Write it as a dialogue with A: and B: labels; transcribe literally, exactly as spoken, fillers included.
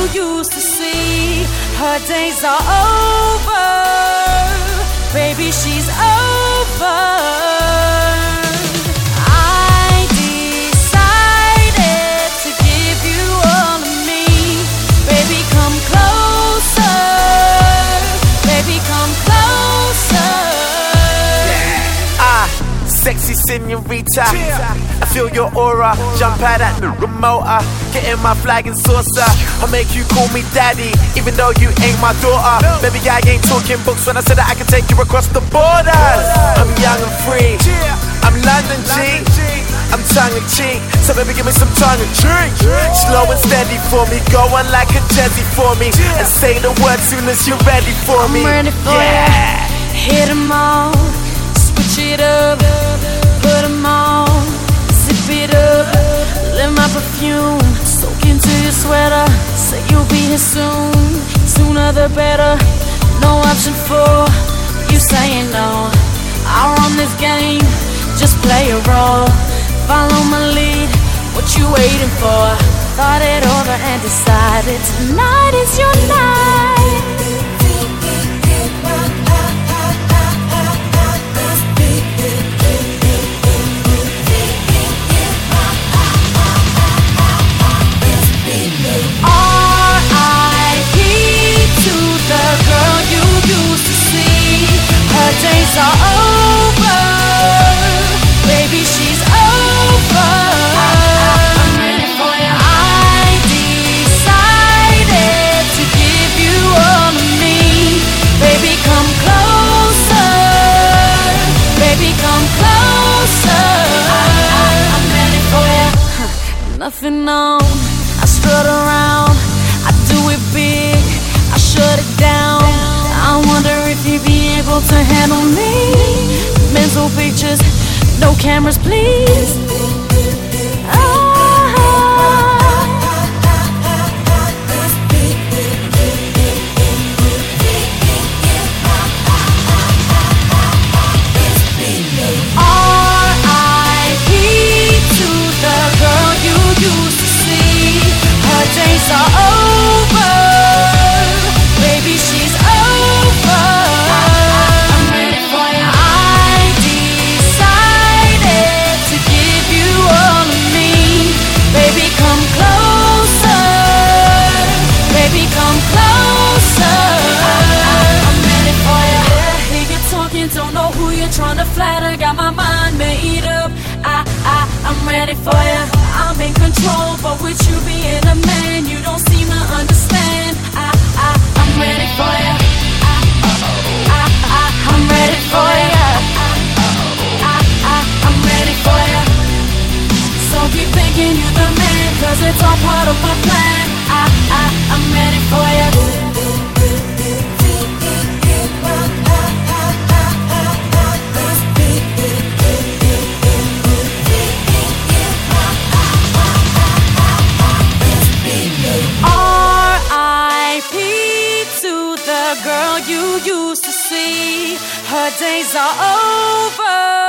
A: used to see. Her days are over, baby, she's over. I decided to give you all of me. Baby, come closer. Baby, come closer.
B: Yeah. Ah, sexy senorita, I feel your aura. Jump out at the remote, uh, getting my flag and saucer. I'll make you call me daddy, even though you ain't my daughter. Baby, I ain't talking books when I said that I can take you across the borders. I'm young and free, I'm London G, I'm tongue in cheek, so baby give me some tongue and cheek. Slow and steady for me, go on like a jetty for me, and say the word soon as you're ready for me.
A: I'm ready for
B: yeah.
A: ya. Hit 'em all, switch it up, put 'em on, zip it up. Let my perfume soak into your sweater. Say you'll be here soon, sooner the better. No option for you saying no. I run this game, just play a role. Follow my lead, what you waiting for? Thought it over and decided tonight is your night. Days are over, baby, she's over. I'm ready for ya. I decided to give you all of me. Baby, come closer. Baby, come closer. I'm ready for ya. Nothing on, I strut around, I do it big, I shut it down. I wonder if you'd be able to handle me. Mental pictures, no cameras, please. Ah. R I P to the girl you used to see. Her days are over, baby, she's over. Don't know who you're trying to flatter. Got my mind made up. I, I, I'm ready for ya. I'm in control, but with you being a man, you don't seem to understand. I, I, I'm ready for ya. I, I, I, I'm ready for ya. I, I, I'm ready for ya. So keep thinking you're the man, cause it's all part of my plan. I, I, I'm ready for ya. Girl you used to see, her days are over.